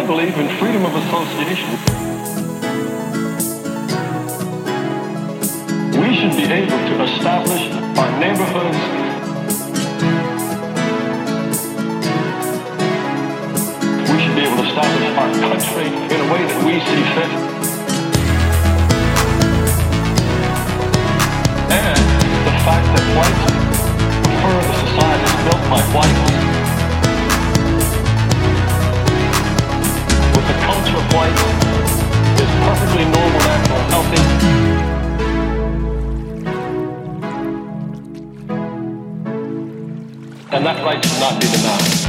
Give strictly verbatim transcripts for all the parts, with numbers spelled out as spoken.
believe in freedom of association. We should be able to establish our neighborhoods. We should be able to establish our country in a way that we see fit. And the fact that whites prefer the societies built by whites, with the culture of whites, is perfectly normal, natural, healthy. And that right should not be denied.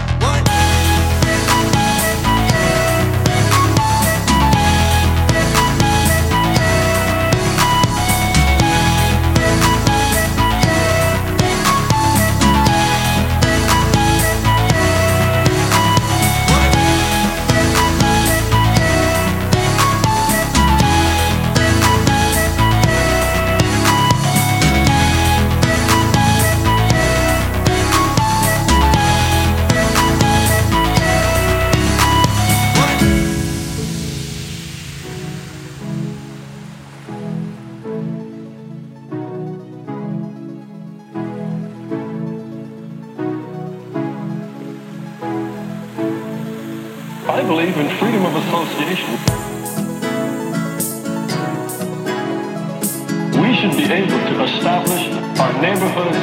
I believe in freedom of association. We should be able to establish our neighborhoods.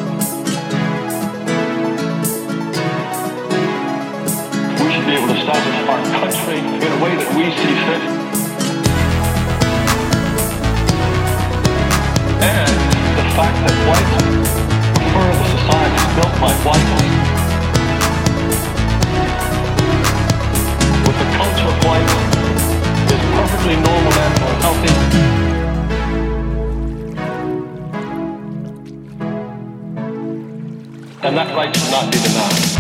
We should be able to establish our country in a way that we see fit. And the fact that whites prefer the societies built by whites, the culture of whites, is perfectly normal, natural, healthy. And that right should not be denied.